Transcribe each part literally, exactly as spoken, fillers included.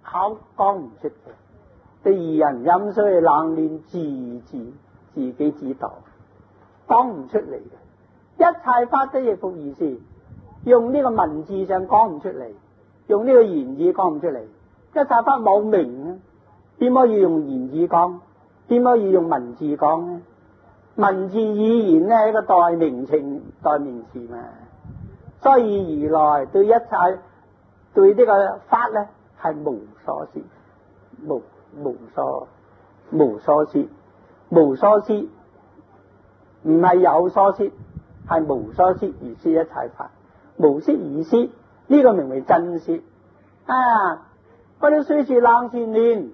口講唔出嘅。啲二人飲水冷暖自自自己知道，講唔出嚟嘅。一切法都亦復如是，用呢個文字上講唔出嚟，用呢個言語講唔出嚟。一切法冇名啊，點可以用言語講？點可以用文字講呢？文字語言呢係一個代名詞代名詞嘛，所以如來對一切對呢個法呢係無所說，無無所無所說，無所說，唔係有所說，係無所說而說一切法，無說而說，呢、這個名為真說啊！嗰啲水是冷是暖，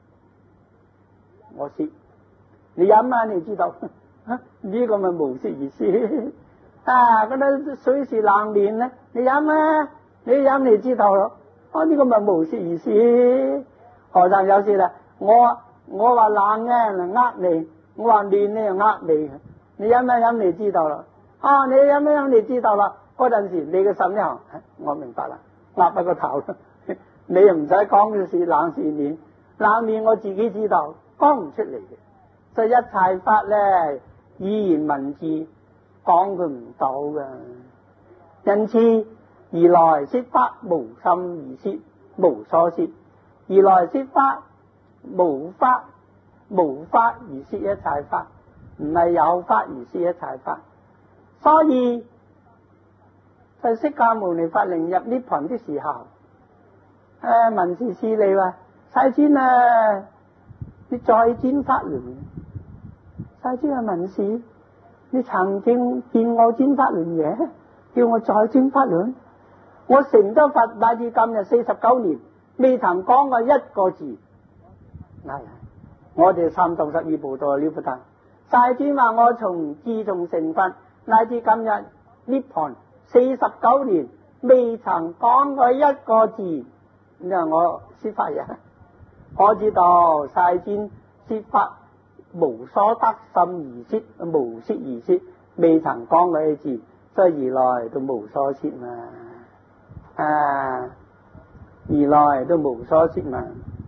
我說你飲下你知道，呢、這個咪無說而說啊！嗰啲水是冷暖咧，你飲啊，你飲你知道咯，哦，呢、這個咪無說而說。和尚有事啦，我我話冷咧嚟呃你，我話暖咧又呃你，你飲一飲你知道啦，啊，你飲一飲你知道啦，嗰陣時你嘅心咧，我明白啦，壓喺個頭，你又唔使講嘅是冷是暖，冷暖我自己知道，講唔出嚟嘅，所以一切法咧語言文字講佢唔到㗎，因此如來說法無心而說，無所說。如來說法無法無法而說一切法，唔係有法而說一切法。所以在釋迦牟尼佛令入涅槃的時候，誒文殊師利話：世尊啊，你再轉法輪。世尊啊，文殊，你曾經見我轉法輪嘢，叫我再轉法輪。我成咗佛乃至今日四十九年，未曾講過一個字。係，我哋三藏十二部都係了不得。世尊話我從自從成佛乃至今日涅槃四十九年，未曾講過一個字。你話我說法嘢，我知道世尊說法無所得心而說，無說而說，未曾講過一字，所以如來都無所說嘛。啊！如來都無所說嘛。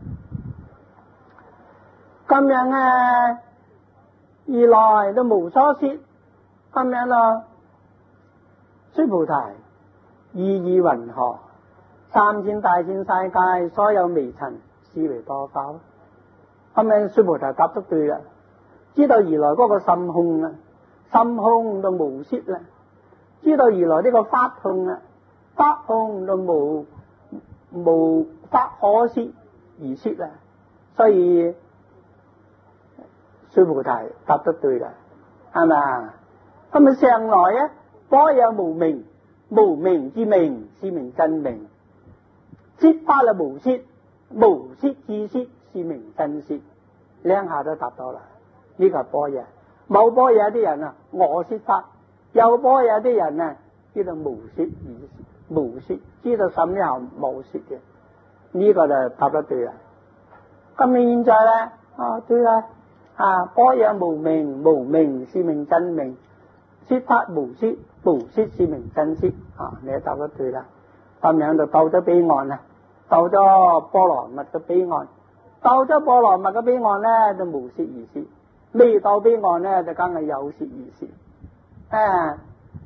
咁樣啊，如來都無所說，咁樣咯。須菩提，意義云何？三千大千世界所有微塵，是為多否？咁樣須菩提答得對啦，知道如來嗰個心空啊，心空都無說啦，知道如來呢個法空啊，法空都無無法可說而說啦，所以須菩提答得對啦，係咪？咁啊上來啊，般若無明，無明之明是名真明，說法啦無說，無說之說是名真說，兩下都答到啦。呢、這個係般若，冇般若啲人啊，我說法；有般若啲人啊，叫做無說而說。無說，知道什麼後冇說嘅，呢、這個就答得對啦。咁你現在咧，啊對啦，啊般若無明，無明是名真明，說法無說，無說是名真說，啊你答得對啦。咁樣就到咗彼岸啦，到咗波羅蜜嘅彼岸，到咗波羅蜜嘅彼岸咧就無說而說，未到彼岸咧就梗係有說而說，啊。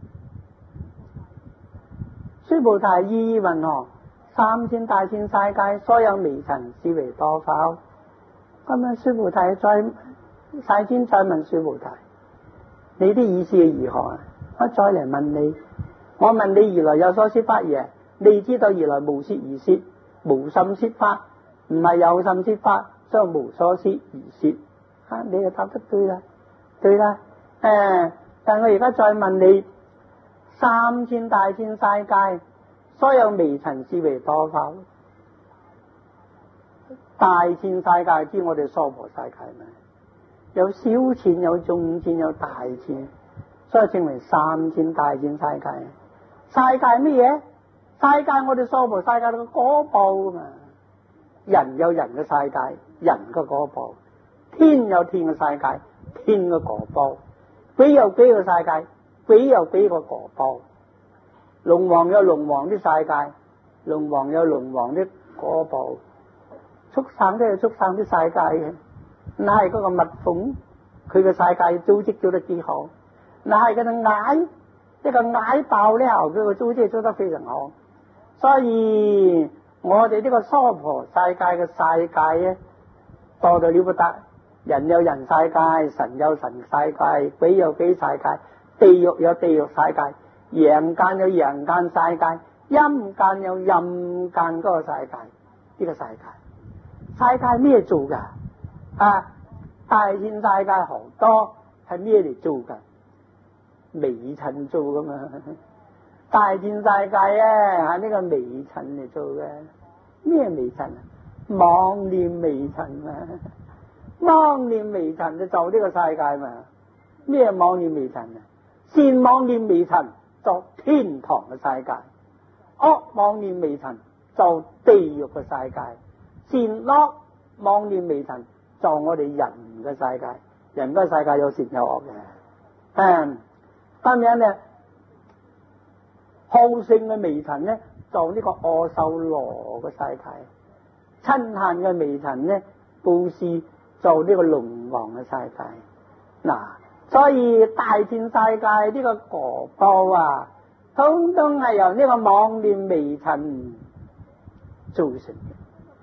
須菩提，意義云何？三千大千世界所有微塵，是為多否？咁樣須菩提再世尊再問須菩提，你啲意思係如何啊？我再嚟問你，我問你如來有所說法嘢，你知道如來無說而說，無心說法，唔係有心說法，所以無所說而說。啊，你就答得對啦，對啦。誒，但我而家再問你。三千大千世界所有微塵是為多否？大千世界知我哋娑婆世界咩？有小千，有中千，有大千，所以稱為三千大千世界。世界乜嘢？世界我哋娑婆世界個果報嘛。人有人嘅世界，人嘅果報；天有天嘅世界，天嘅果報；鬼有鬼嘅世界，鬼有鬼個果報，龍王有龍王啲世界，龍王有龍王啲果報， 畜生都係畜生啲世界嘅，那係嗰個蜜蜂，佢嘅世界組織做得幾好，那係嗰隻蟻，一個蟻爆咧，佢個組織做得非常好。所以我哋呢個娑婆世界嘅世界咧，多到了不得。人有人世界，神有神世界，鬼有鬼世界，地獄有地獄世界，陽間有陽間世界，陰間有陰間嗰個世界。呢、這個世界，世界咩做噶？啊，大千世界好多係咩嚟做噶？微塵做噶嘛？大千世界咧係呢個微塵嚟做嘅。咩微塵啊？妄念微塵啊！妄念微塵就做呢個世界嘛？咩妄念微塵啊？善妄念微塵做天堂嘅世界，惡妄念微塵做地獄嘅世界，善惡妄念微塵做我哋人嘅世界。人嘅世界有善有惡嘅。嗯，咁樣咧，好勝嘅微塵咧做呢個阿修羅嘅世界，親恨嘅微塵咧布施做呢個龍王嘅世界。嗱，所以大千世界呢個果報啊，通通係由呢個妄念微塵造成嘅。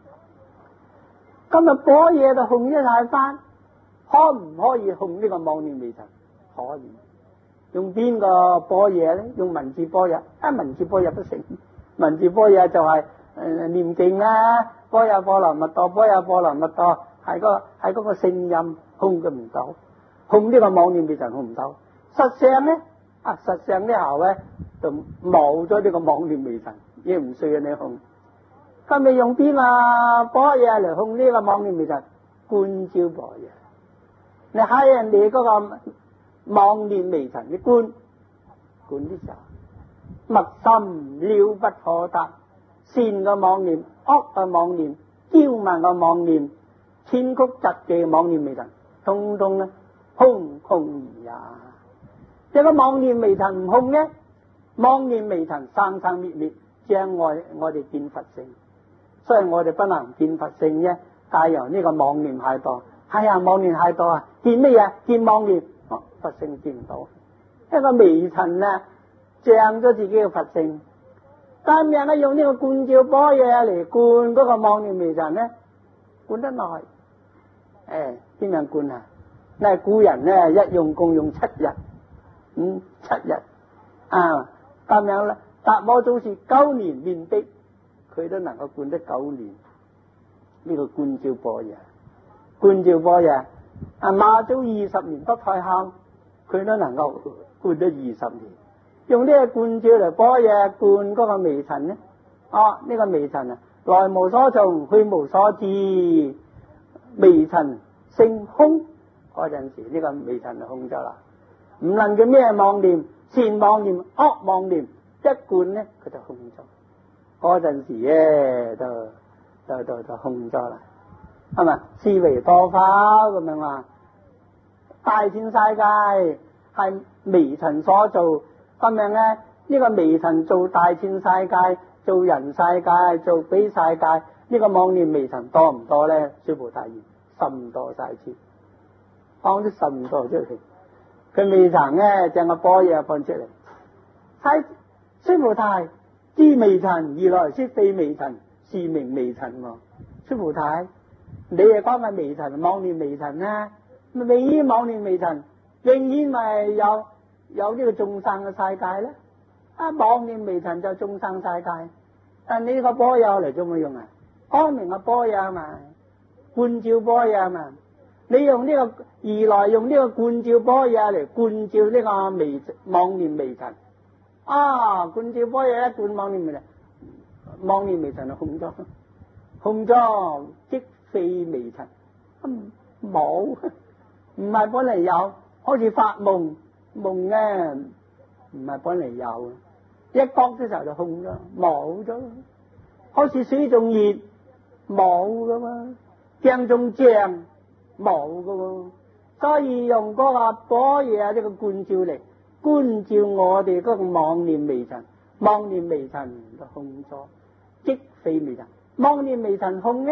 今日般若就控一大翻，可唔可以控呢個妄念微塵？可以。用邊個般若咧？用文字般若，啊文字般若不成。文字般若就係、是呃、念經啦，般若波羅蜜多，般若波羅蜜多，係個係嗰個聲音控佢唔到，控呢個妄念微塵控唔到。實相咧，啊實相呢後咧就冇咗呢個妄念微塵，亦唔需要你控。今日用邊啊般若嚟控呢個妄念微塵？觀照般若。你喺人哋嗰個妄念微塵嘅觀觀啲時候，密心了不可得，善嘅妄念、惡嘅妄念、驕慢嘅妄念、千曲疾嘅妄念微塵，通通咧空空而也。一個妄念微塵唔空嘅，妄念微塵生生滅滅，將我我哋見佛性。所以我哋不能見佛性啫，但由呢個妄念太多。係啊，妄念太多啊！見乜嘢？見妄念，哦，佛性見唔到。一個微塵啊，障咗自己嘅佛性。今日咧用呢個觀照般若嚟觀嗰個妄念微塵咧，觀得耐。誒、哎，點樣觀啊？嗱，古人咧一用共用七日，嗯，七日啊，咁樣啦。達摩祖師九年面壁，佢都能夠觀得九年。呢、這個觀照般若。觀照般若，啊馬祖二十年不退後，佢都能夠觀得二十年。用呢個觀照嚟般若觀嗰個微塵咧，啊呢、這個微塵啊，來無所從，去無所至，微塵性空嗰陣時，呢、這個微塵就空咗啦。唔論叫咩妄念，善妄念、惡妄念，一觀咧佢就空咗。嗰陣時咧就就就就空咗啦。係咪？思維多法咁樣話，大千世界係微塵所造，咁樣咧呢、這個微塵做大千世界，做人世界，做鬼世界，呢、這個妄念微塵多唔多咧？須菩提言甚多晒次，放啲甚多出嚟。佢微塵咧將個般若放出嚟，係須菩提知微塵，而來說非微塵，是名微塵喎。須菩提。你係講嘅微塵，妄念微塵啦，咪未妄念微塵，永遠咪有有呢個眾生嘅世界咧。啊，妄念微塵就眾生世界，但你呢個般若嚟做乜用啊？光明嘅般若嘛，觀照般若嘛，你用呢、這個而來用呢個觀照般若嚟觀照呢個微妄念微塵。啊，觀照般若一觀妄念微塵，妄念微塵就空咗，空咗即非微塵，冇，唔係本嚟有，好似發夢夢咧，唔係本嚟有，一覺嘅時候就空咗，冇咗，好似水仲熱，冇噶嘛，鏡仲正，冇噶喎，所以用嗰個般若呢個觀照嚟觀照我哋嗰個妄念微塵，妄念微塵就空咗，即非微塵，妄念微塵空咧。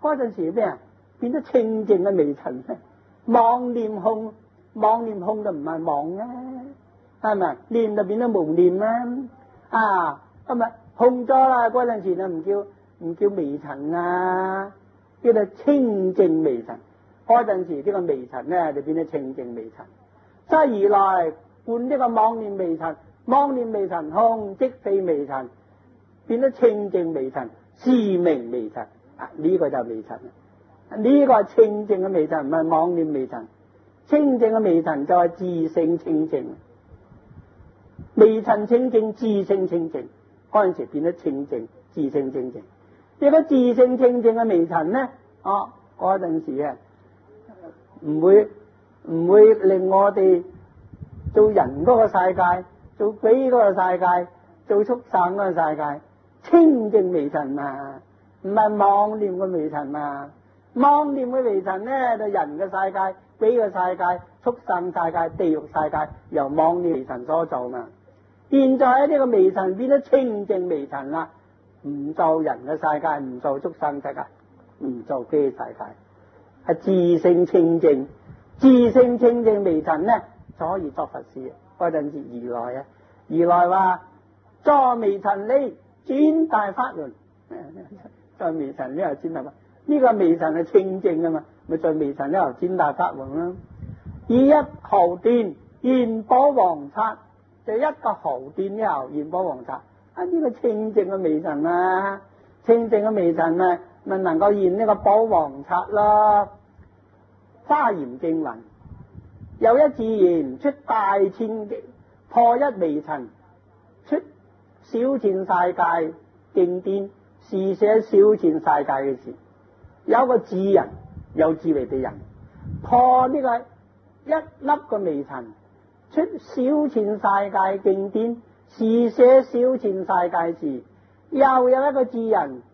嗰陣時咩啊？變咗清淨嘅微塵咧，妄念空，妄念空就唔係妄啊，係咪？念就變咗無念啦，啊，咁啊空咗啦，嗰陣時就唔叫唔叫微塵啊，叫做清淨微塵。嗰陣時呢個微塵咧就變咗清淨微塵。所以而來換呢個妄念微塵，妄念微塵空即非微塵，變咗清淨微塵，是名微塵。啊，呢個就係微塵。呢個係清淨嘅微塵，唔係妄念微塵。清淨嘅微塵就係自性清淨，微塵清淨，自性清淨。嗰陣時變咗清淨，自性清淨。如果自性清淨嘅微塵咧，哦，嗰陣時啊，唔會唔會令我哋做人嗰個世界，做鬼嗰個世界，做畜生嗰個世界，清淨微塵啊，唔係妄念嘅微塵啊。妄念嘅微塵咧，就人嘅世界、鬼嘅世界、畜生世界、地獄世界，由妄念微塵所造嘛。現在喺呢個微塵變咗清淨微塵啦，唔做人嘅世界，唔做畜生世界，唔做鬼世界，係自性清淨。自性清淨微塵咧，就可以作佛事。嗰陣時如來啊，如來話作微塵呢，轉大法輪，作微塵呢又轉大法。呢個微塵係清淨啊嘛，咪在微塵呢又轉大法輪啦。以一毫斷現寶王剎，就一個毫斷之後現寶王剎。啊，呢個清淨嘅微塵啊，清淨嘅微塵啊，咪能夠現呢個寶王剎咯。華嚴經云：有一自然出大千破一微塵，出小千世界經典，是寫小千世界嘅事。有個智人，有智慧嘅人，破呢個一粒嘅微塵，出小千世界經典，是寫小千世界事。又有一個智人，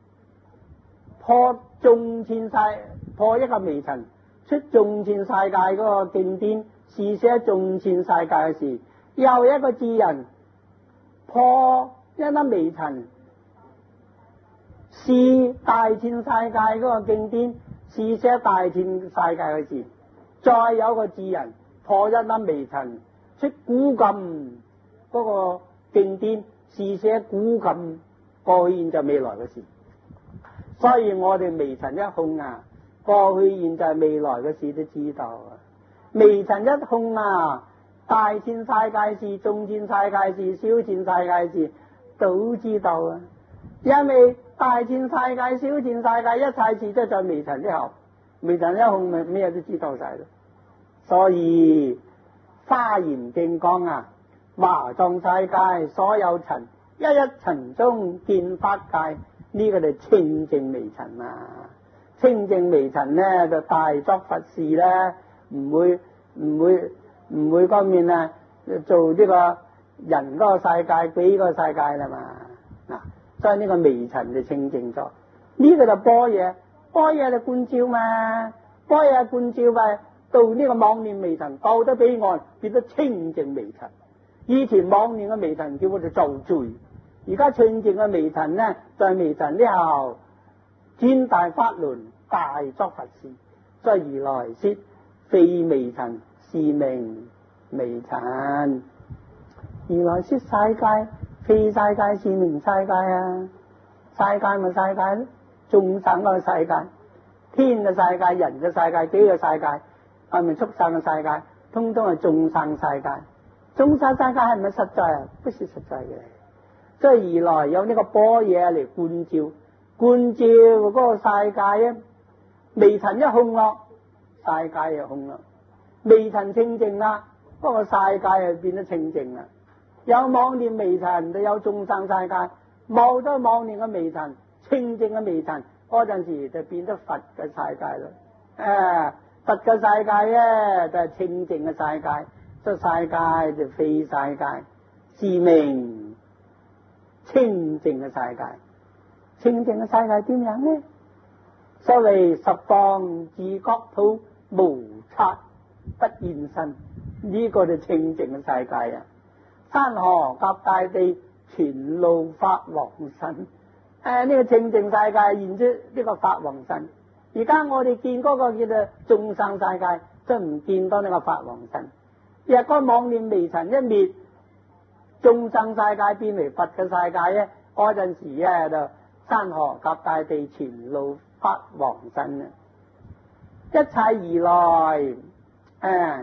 破眾千世，破一個微塵，出眾千世界嗰個經典，是寫眾千世界嘅事。又有一個智人，破一粒微塵，是大千世界嗰個經典，是寫大千世界嘅事。再有個智人破一粒微塵，出古今嗰個經典，是寫古今過去現在未來嘅事。所以我哋微塵一空啊，過去現在未來嘅事都知道啊。微塵一空啊，大千世界事、眾千世界事、小千世界事都知道啊。因為大千世界、小千世界一切事都在微塵之後，微塵一空咪咩都知道晒咯。所以華嚴經講啊，華藏世界所有塵，一一塵中見法界，呢、這個就清淨微塵啊。清淨微塵咧就大作佛事咧，唔會唔會唔會方面啊做呢個人嗰個世界、鬼嗰個世界啦嘛。嗱，所以呢個微塵就清淨咗，呢、這個就般若，般若就觀照嘛，般若觀照咪到呢個妄念微塵到得彼岸，變得清淨微塵。以前妄念嘅微塵叫我哋造罪，而家清淨嘅微塵咧，在微塵之後轉大法輪，大作佛事。所以如來說非微塵，是名微塵。如來說世界非世界，是名世界啊。世界咪世界咯，眾生嘅世界，天嘅世界，人嘅世界，幾個世界，係咪畜生嘅世界，通通係眾生世界。眾生世界係咪實在啊？不是實在嘅。所以如來有呢個般若嚟觀照，觀照嗰個世界啊，微塵一空咯，世界又空咯。微塵清淨啦，嗰個世界又變得清淨啦。有妄念微塵就有眾生世界，冇咗妄念嘅微塵，清淨嘅微塵，嗰陣時就變得佛嘅世界咯。誒，佛嘅世界咧就係清淨嘅世界，這世界就非世界，是名清淨嘅世界。清淨嘅世界點樣呢？所謂十方自國土，無剎不現身，呢、這個就清淨嘅世界啊！山河及大地，全露法王身， 誒呢個清淨世界現出呢個法王身。而家我哋見嗰個叫做眾生世界，真唔見到呢個法王身。若個妄念微塵一滅，眾生世界變為佛嘅世界咧，嗰陣時咧就山河及大地全露法王身啊！一切如來誒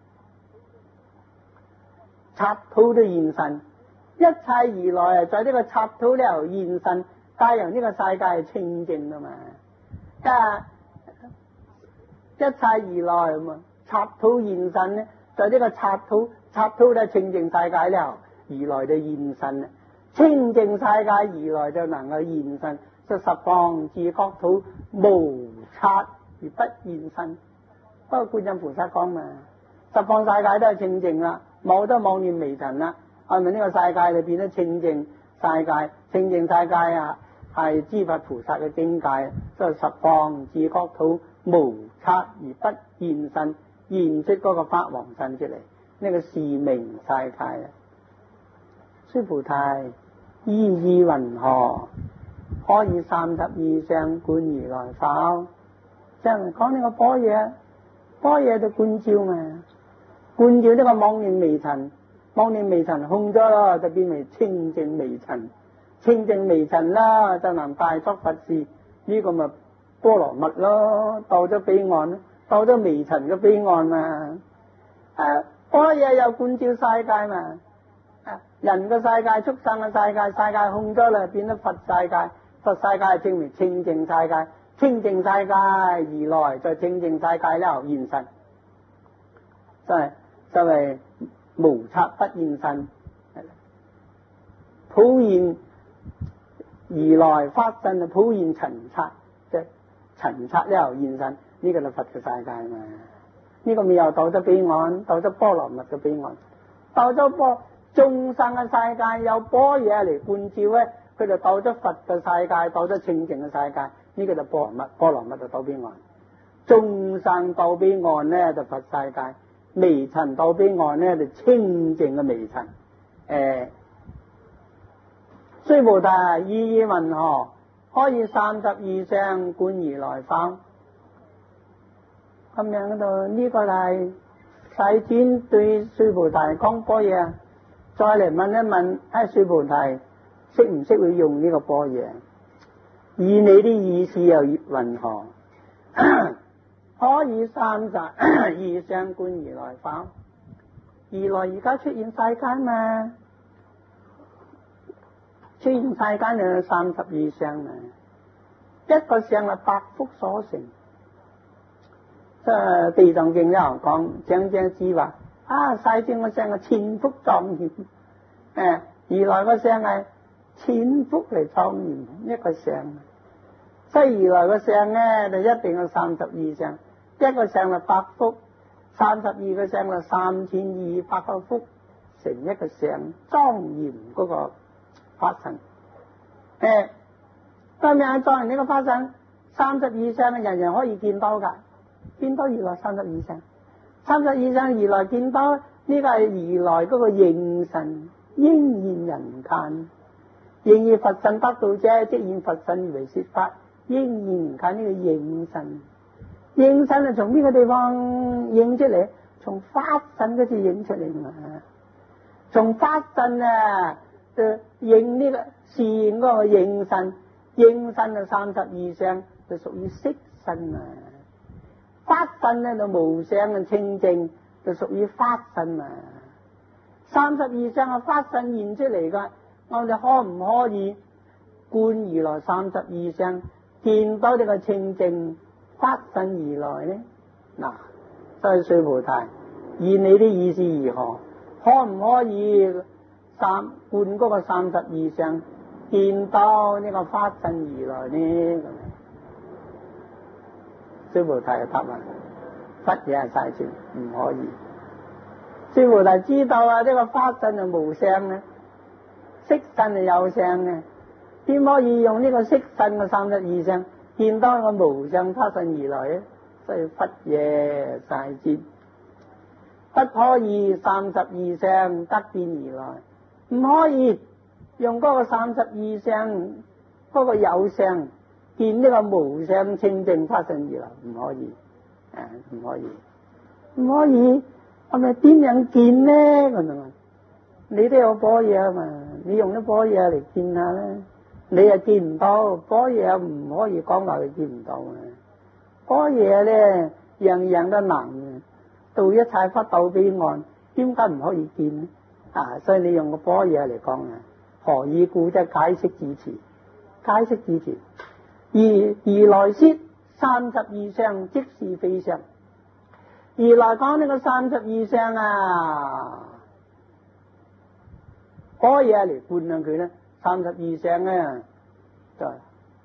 剎土都現身，一切如來啊，在呢個剎土咧現身，帶讓呢個世界係清淨啊嘛！啊，一切如來咁啊，剎土現身咧，在呢個剎土剎土咧清淨世界咧，如來就現身啊！清淨世界如來就能夠現身，就十方至國土無剎而不現身。不過觀音菩薩講嘛，十方世界都係清淨啦，冇得妄念微塵啦，係咪呢個世界就變咗清淨世界？清淨世界啊，係諸佛菩薩嘅境界，即係十方至國土無剎而不現身，現出嗰個法王身出嚟，呢個是名世界啊！須菩提，意意云何？可以三十二相觀如來否？即係講呢個般若，般若就觀照嘛，觀照呢個妄念微塵，妄念微塵空咗咯，就變為清淨微塵，清淨微塵啦，就能大作佛事。呢、這個咪波羅蜜咯，到咗彼岸咯，到咗微塵嘅彼岸嘛。啊，般若又觀照世界嘛。人嘅世界、畜生嘅世界，世界空咗啦，變咗佛世界。佛世界證明清淨世界，清淨世界如來在清淨世界咧現身，真係真係無剎不現身，普現如來法身啊，普現塵剎，即係塵剎咧現身，呢、這個就佛嘅世界嘛。呢、這個咪又到咗彼岸，到咗波羅蜜嘅彼岸，到咗波。眾生嘅世界有般若嚟觀照咧，佢就到咗佛嘅世界，到咗清淨嘅世界，呢、這個就波羅蜜，波羅蜜就到彼岸。眾生到彼岸咧就佛世界，微塵到彼岸咧就清淨嘅微塵。誒、欸，須菩提，意意云何？可以三十二相觀如來否？咁樣嗰度呢個係世尊對須菩提講般若。再嚟問一問，喺須菩提識唔識會用呢個般若？以你啲意思又云何？可以三十二相觀如來否？如來而家出現世間嘛？出現世間就有三十二相嘛？一個相係百福所成。即係地藏經有講，講講之話。啊！世尊個相係千福莊嚴，誒，如來個相係千福嚟莊嚴一個相，所以如來個相咧就一定有三十二相，一個相係百福，三十二個相係三千二百個福成一個相，莊嚴嗰個法身。誒，今日莊嚴呢個法身，三十二相嘅人人可以見到噶，見到如來三十二相。三十二相如來見到呢、這個係如來嗰個應身，應現人間，應以佛身得道者，即現佛身為說法，應現人間呢個應身，應身係從邊個地方應出嚟？從法身嗰次應出嚟嘛，從法身啊就應呢、這個示現嗰個應身，應身啊三十二相就屬於色身啊。法身咧就無相嘅清淨，就屬於法身啊！三十二相嘅法身現出嚟噶，我哋可唔可以觀如來三十二相，見到呢個清淨法身如來呢？嗱，所以須菩提，以你啲意思如何？可唔可以三觀嗰個三十二相，見到呢個法身如來呢？須菩提嘅答案，乜嘢係世尊？唔可以。須菩提知道啊，呢、這個法身係無相嘅，色身係有相嘅，點可以用呢個色身嘅三十二相見到一個無相法身而來咧？所以乜嘢世尊？不可以三十二相得見如來，唔可以用嗰個三十二相嗰個有相見呢個無相清淨法身而來，唔可以，啊唔可以，唔可以，係咪點樣見呢？咁啊，你都有般若啊嘛，你用啲般若嚟見下啦，你又見唔到，般若唔可以講話佢見唔到啊，般若咧樣樣都能，到一切法到彼岸，點解唔可以見呢？啊，所以你用個般若嚟講啊，何以故？即係解釋字詞，解釋字詞。而而來說三十二相即是非相，而來講呢個三十二相啊，般若嚟判斷佢咧，三十二相咧就係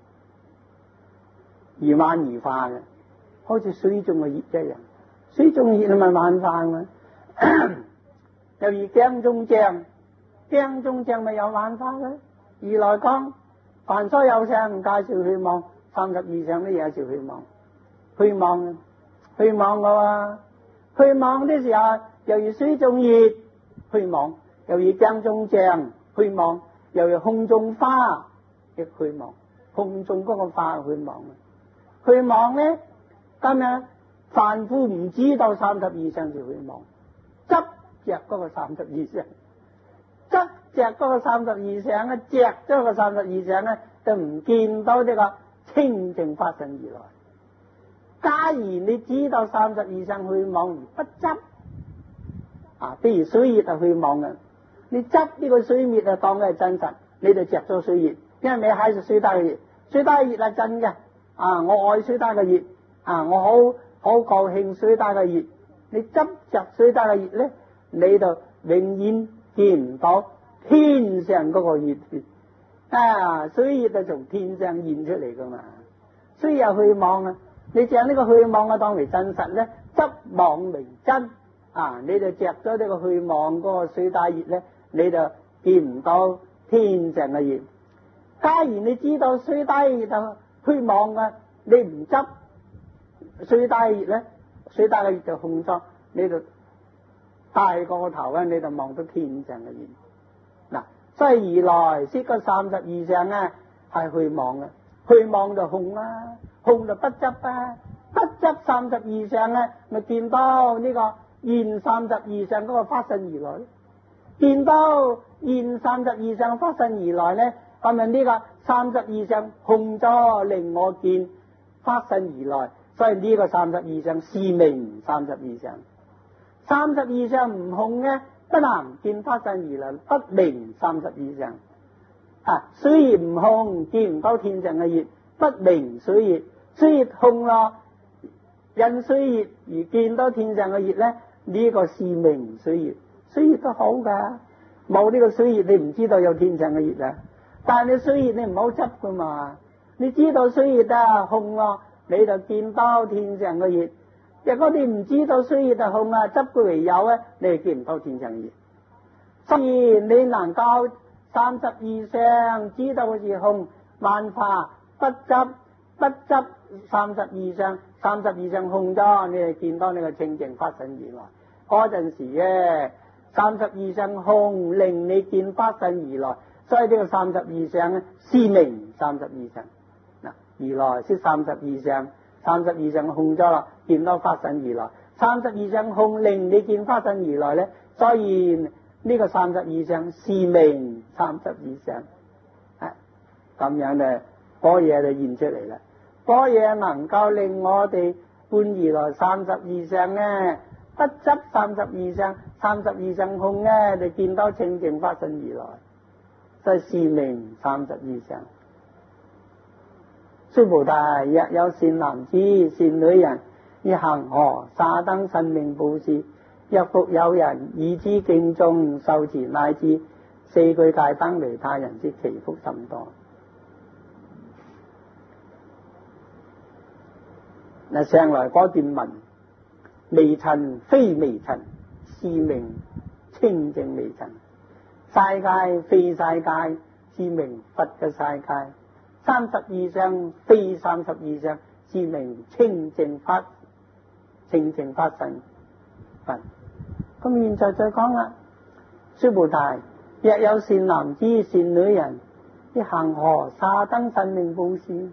而幻而化嘅，好似水中嘅熱一樣，水中熱係咪幻化嘅？又如鏡中像，鏡中像咪有幻化嘅？而來講凡所有相介紹去望，三十二相都有時去望，去望去望嘅喎，去望的時候又如水中熱去望，又如鏡中像去望，又如空中花亦去望，空中嗰個花去望，去望咧今日凡夫唔知道三十二相就去望，執着嗰個三十二相，執着嗰個三十二相咧，着咗個三十二相咧，就唔見到呢個清淨法身而來。假如你知道三十二相去望而不執，啊，譬如水熱就去望嘅，你執呢個水滅啊，當佢係真實，你就着咗水熱，因為你喺度水帶嘅熱，水帶嘅熱係真嘅，啊，我愛水帶嘅熱，啊，我好好高興水帶嘅熱，你執着水帶嘅熱咧，你就永遠見唔到天上嗰個熱啊！水熱就從天上現出嚟噶嘛，所以又去望啊！你將呢個去望啊當為真實咧，執望為真啊！你就着咗呢個去望嗰個水帶熱咧，你就見唔到天上嘅熱。假如你知道水帶熱就去望啊，你唔執水帶熱咧，水帶嘅熱就控咗，你就大個頭啊，你就望到天上嘅熱嗱。所以而來說個三十二相啊，係去望嘅，去望就空啦，空就不執啊，不執三十二相咧，咪見到呢個現三十二相嗰個法身而來，見到現三十二相法身而來咧，咁咪呢個三十二相空咗令我見法身而來，所以呢個三十二相是名三十二相。三十二相唔空咧，不能見法身而來，不明三十二相啊！雖然唔空，見唔到天上嘅熱，不明水熱。水熱空咯，因水熱而見到天上嘅熱咧，呢、這個是明水熱。水熱都好噶，冇呢個水熱你唔知道有天上嘅熱啊！但係你水熱你唔好執噶嘛，你知道水熱啊空咯，你就見到天上嘅熱。若果你唔知道水熱就空啊，執佢為有咧，你係見唔到天上熱。所以你能夠三十二相知道佢是空，萬法不執，不執三十二相，三十二相空咗，你係見到你個清淨法身而來。嗰陣時咧，三十二相空令你見法身而來，所以呢個三十二相咧，是名三十二相嗱。而來說三十二相。三十二相空咗啦，見到法身而來。三十二相空令你見法身而來咧，所以呢個三十二相是名三十二相。啊，咁樣咧，般若就現出嚟啦。般若能夠令我哋觀而來三十二相咧，不執三十二相，三十二相空咧，就見到清淨法身而來，所以是名三十二相。須菩提，若有善男子、善女人，以恒河沙燈神明布施，若復有人以之敬重受持，乃至四句戒燈為他人之祈福甚多。嗱，上來嗰段文，微塵非微塵，是名清淨微塵；世界非世界，是名佛嘅世界。三十二相非三十二相，是名清淨法，清淨法身佛。咁現在再講啦，須菩提，若有善男子、善女人， 啲恒河沙燈神明布施，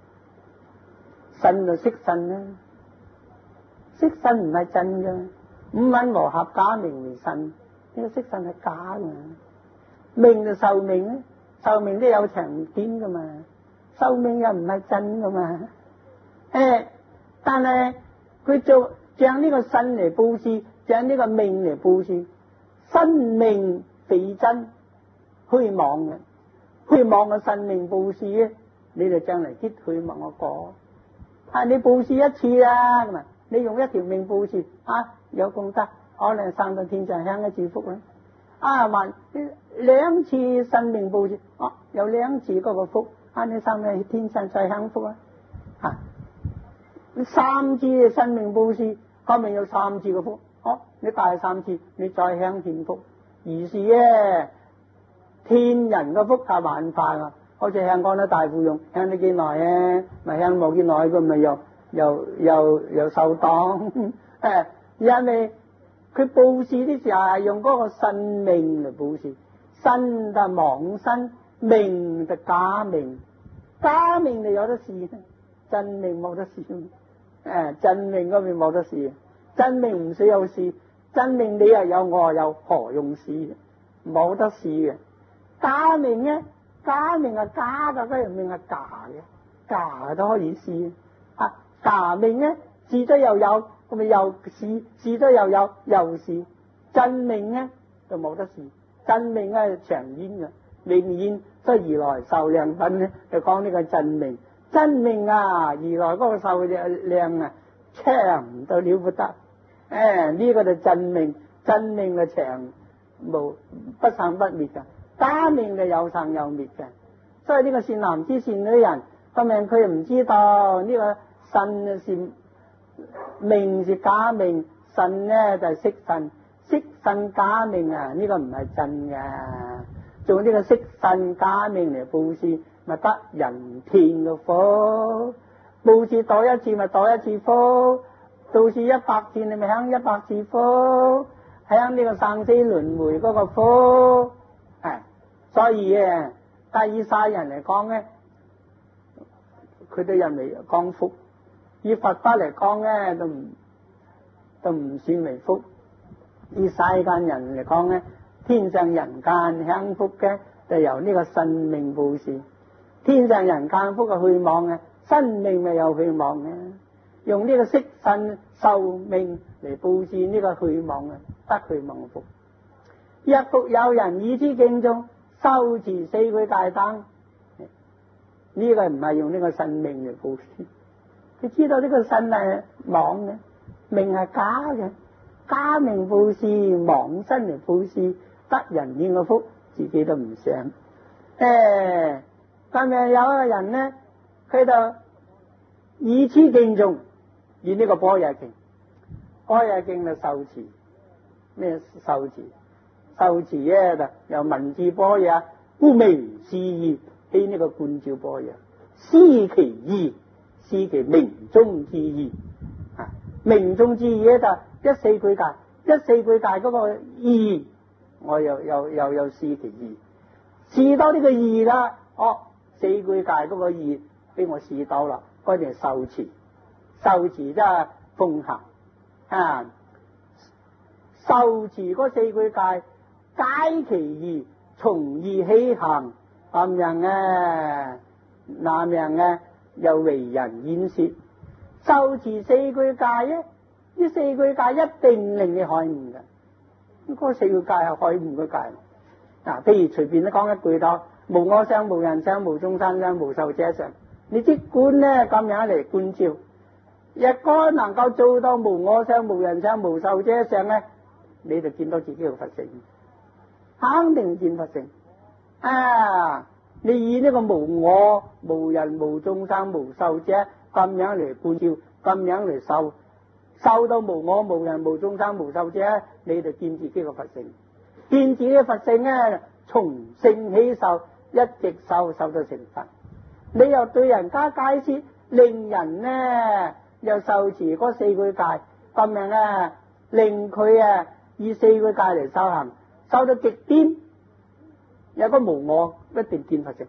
神就色神啦，色神唔係真嘅，五蘊和合假名為神，呢、這個色神係假嘅，命就壽命咧，壽命都有長短噶嘛，壽命又唔係真噶嘛，誒，但係佢做將呢個身嚟布施，將呢個命嚟布施，身命非真，虛妄嘅，虛妄嘅身命布施咧，你就將嚟結虛妄嘅果。啊！你布施一次啊，咁啊，你用一條命布施啊，有功德，可能生到天上享一次福啦。啊，還兩次身命布施，哦、啊，有兩次嗰個福，啊，你生到天上再享福啊。啊，三次身命布施，後面有三次嘅福，哦、啊，你大三次，你再享天福。於是咧，天人嘅福係萬化啊！好似香港啲大富翁享咗幾耐啊？咪享冇幾耐，佢咪又又又又受當誒，因為佢布施啲時候係用嗰個身命嚟布施，身就妄身，命就假命，假命就有得試，真命冇得試。誒，真命嗰邊冇得試，真命唔需要試，真命你又有我又有，何用試？冇得試嘅，假命咧。假命係假嘅，嗰條命係假嘅，假都可以試啊！假命咧試咗又有，咁咪又試，試咗又有又試。真命咧就冇得試，真命咧長遠嘅，永遠所以如來壽量品咧就講呢個真命，真命啊，如來嗰個壽量啊長到了不得，誒、哎、呢、這個就真命，真命嘅長無不生不滅嘅。假命就有生有滅嘅，所以呢個善男子善女人，咁樣佢唔知道呢個身是命是假命，身呢就係色身，色身假命啊，呢個唔係真嘅，做呢個色身假命嚟布施，咪得人天嘅福，布施多一次咪多一次福，布施一百次你咪享一百次福，享呢個生死輪迴嗰個福，係。所以啊，對於世人嚟講咧，佢都認為講福；以佛法嚟講咧，都唔都唔算為福。以世間人嚟講咧，天上人間享福嘅，就由呢個身命布施。天上人間福嘅虛妄嘅，身命咪有虛妄嘅，用呢個色身壽命嚟布施呢個虛妄嘅，得虛妄福。若復有人以之敬重，修持四句戒等，呢個唔係用呢個身命嚟布施，佢知道呢個身係妄嘅，命係假嘅，假命布施，妄身嚟布施，得人天嘅福，自己都唔想。誒、哎，今日有一個人呢，佢就以此敬重，以呢個般若經，般若經就受持，咩受持？受持咧就由文字般若，故名思義，起呢個觀照般若，思其義，思其名中之義。啊，名中之義咧就一四句戒，一四句戒嗰個義，我又又又又思其義，試到呢個義啦，哦，四句戒嗰個義俾我試到啦，嗰啲係受持，受持即係奉行啊，受持嗰四句戒。解其義，從義起行，咁樣啊，那樣啊，又為人演說，受持四句戒咧，呢四句戒一定令你開悟嘅。嗰四句戒係開悟嘅戒。嗱、啊，譬如隨便都講一句多，無我相、無人相、無眾生相、無壽者相，你即管咧咁樣嚟觀照，若果能夠做到無我相、無人相、無壽者相咧，你就見到自己嘅佛性。肯定見佛性啊！你以呢個無我、無人、無眾生、無壽者咁樣嚟觀照，咁樣嚟受，受到無我、無人、無眾生、無壽者，你就見自己嘅佛性。見自己嘅佛性咧，從性起受，一直受受到成佛。你又對人家解釋，令人呢又受持嗰四句戒，咁樣咧令佢啊以四句戒嚟修行。受到極端，有個無我一定見佛性，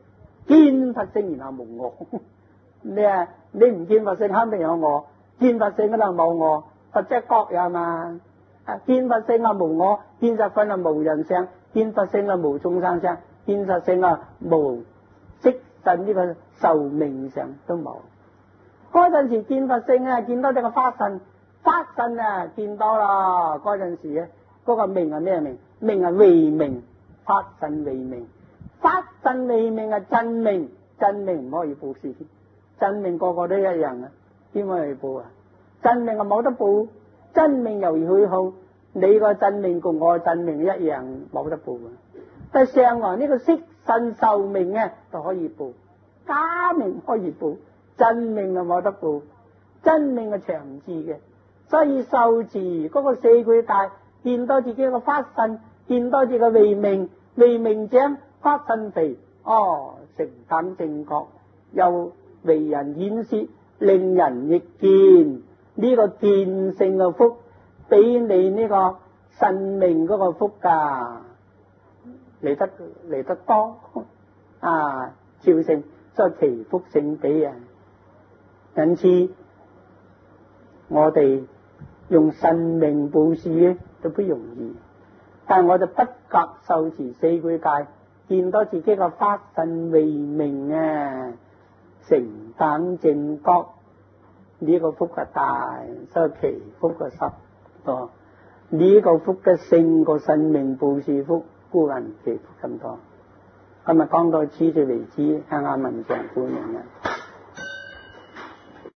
見佛性然後無我。你啊，你唔見佛性肯定有我，見佛性嗰度冇我，佛即係覺有嘛？啊，見佛性啊無我，見實分啊無人相，見佛性啊無眾生相，見實性啊無色身呢個壽命上都冇。嗰陣時見佛性啊，見到隻個法身，法身啊見到啦。嗰陣時咧，嗰、那個名係咩名？名係慧命，法身慧命，法身慧命係真命，真命唔可以報事，真命個個都一樣啊，點可以報啊？真命係冇得報，真命猶如虛空，你個真命同我真命一樣冇得報啊！但係上來呢個色身壽命啊，就可以報，假命可以報，真命就冇得報，真命係長治嘅，所以受持嗰個四句大，見到自己個法身，見到自己個慧命，慧命長，法身肥，哦，成感正覺，又為人顯示，令人亦見。呢個見性嘅福，比你呢個神明嗰個福噶嚟得嚟得多啊！超勝，所以其福勝彼啊！因此我哋用神明布施咧都不容易，但係我哋不覺受持四句戒，見到自己個法身慧命啊，成等正覺。呢個福嘅大，所以其福嘅十多。呢個福嘅勝過生命布施福，故人其福咁多。今日講到此處為止，向下文上歡迎啊！